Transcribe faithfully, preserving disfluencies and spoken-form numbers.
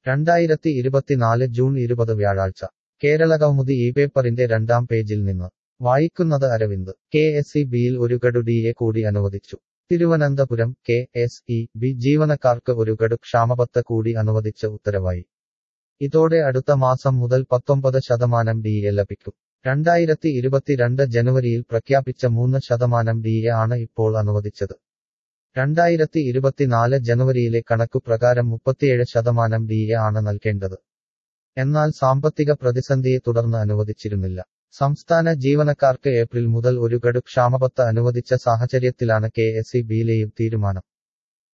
രണ്ടായിരത്തി ഇരുപത്തിനാല് ജൂൺ ഇരുപത് വ്യാഴാഴ്ച കേരളകൗമുദി ഈ പേപ്പറിന്റെ രണ്ടാം പേജിൽ നിന്ന് വായിക്കുന്നത് അരവിന്ദ്. കെ എസ് ഇ ബിയിൽ ഒരു ഗഡു ഡി എ കൂടി അനുവദിച്ചു. Thiruvananthapuram. K S E B ജീവനക്കാർക്ക് ഒരു ഗഡു ക്ഷാമബത്ത കൂടി അനുവദിച്ച് ഉത്തരവായി. ഇതോടെ അടുത്ത മാസം മുതൽ പത്തൊമ്പത് ശതമാനം ഡി എ ലഭിക്കും. രണ്ടായിരത്തി ഇരുപത്തിരണ്ട് ജനുവരിയിൽ പ്രഖ്യാപിച്ച മൂന്ന് ശതമാനം ഡി എ ആണ് ഇപ്പോൾ അനുവദിച്ചത്. രണ്ടായിരത്തി ഇരുപത്തിനാല് ജനുവരിയിലെ കണക്കു പ്രകാരം മുപ്പത്തിയേഴ് ശതമാനം ഡി എ ആണ് നൽകേണ്ടത്. എന്നാൽ സാമ്പത്തിക പ്രതിസന്ധിയെ തുടർന്ന് അനുവദിച്ചിരുന്നില്ല. സംസ്ഥാന ജീവനക്കാർക്ക് ഏപ്രിൽ മുതൽ ഒരു ഗഡു ക്ഷാമബത്ത അനുവദിച്ച സാഹചര്യത്തിലാണ് കെ എസ് ഇ ബിയിലെയും തീരുമാനം.